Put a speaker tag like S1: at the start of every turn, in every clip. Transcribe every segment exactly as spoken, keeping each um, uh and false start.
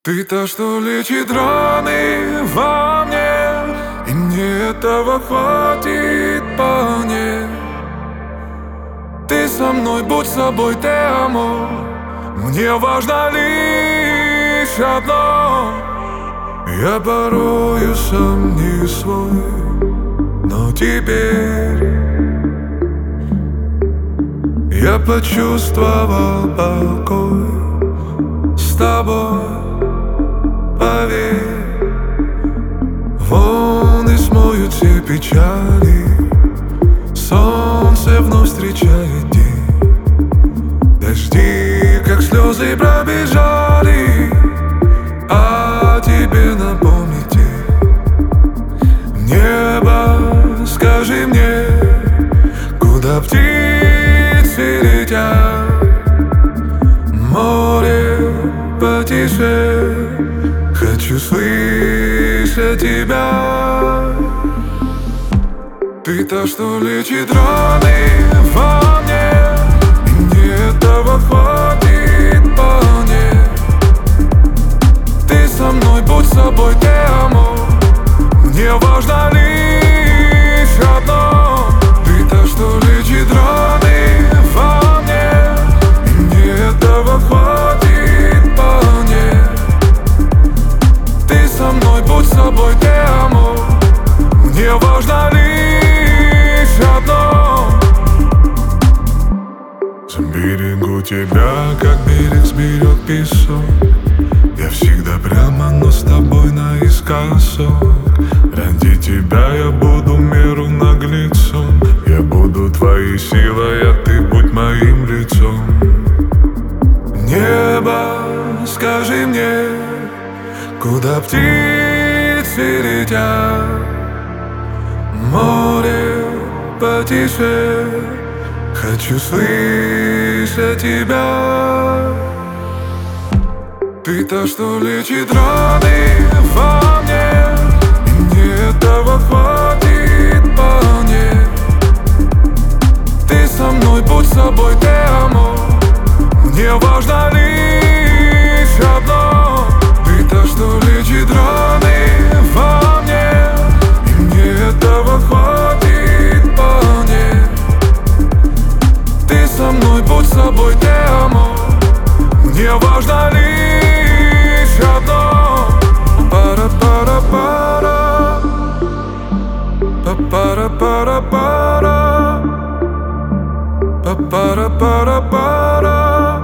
S1: Ты та, что лечит раны во мне, и мне этого хватит вполне. Ты со мной, будь собой, te amo. Мне важно лишь одно. Я порою сам не свой, но теперь я почувствовал покой с тобой. Поверь, волны смоют все печали, солнце вновь встречает день. Дожди, как слезы, пробежали, а тебе напомните. Небо, скажи мне, куда птицы летят. Море, потише, хочу слышать тебя. Ты та, что лечит раны во мне, и мне этого хватит вполне. Ты со мной, будь собой, te amo. Мне важно лишь одно. Ты та, что лечит раны во мне, и мне этого хватит вполне. Ты со мной, будь собой, te amo. Мне важно лишь одно. Берегу тебя, как берег сберет песок. Я всегда прямо, но с тобой наискосок. Ради тебя я буду меру наглецом. Я буду твоей силой, а ты будь моим лицом. Небо, скажи мне, куда птицы летят. Море, потише, хочу слышать тебя. Ты та, что лечит раны во мне, и мне этого хватит вполне. Ты со мной, будь собой, te amo. Мне важно лишь одно. Ты та, что лечит раны во мне, и мне этого хватит вполне. Ты со мной, будь собой, te amo. Мне важно лишь одно. Пара-пара-пара, па-пара-пара-пара, па-пара-пара-пара,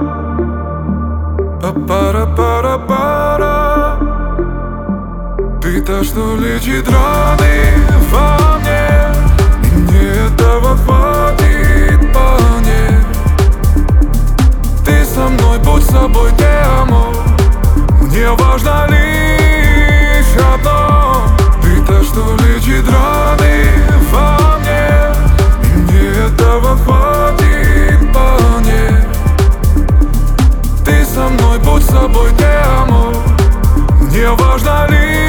S1: па-пара-пара-пара. Ты та, что лечит раны во мне, и мне этого хватит вполне. Ты со мной, будь собой, te amo. Мне важно лишь одно. Ты та, что лечит раны во мне, и мне этого хватит вполне. Ты со мной, будь собой, te amo. Мне важно лишь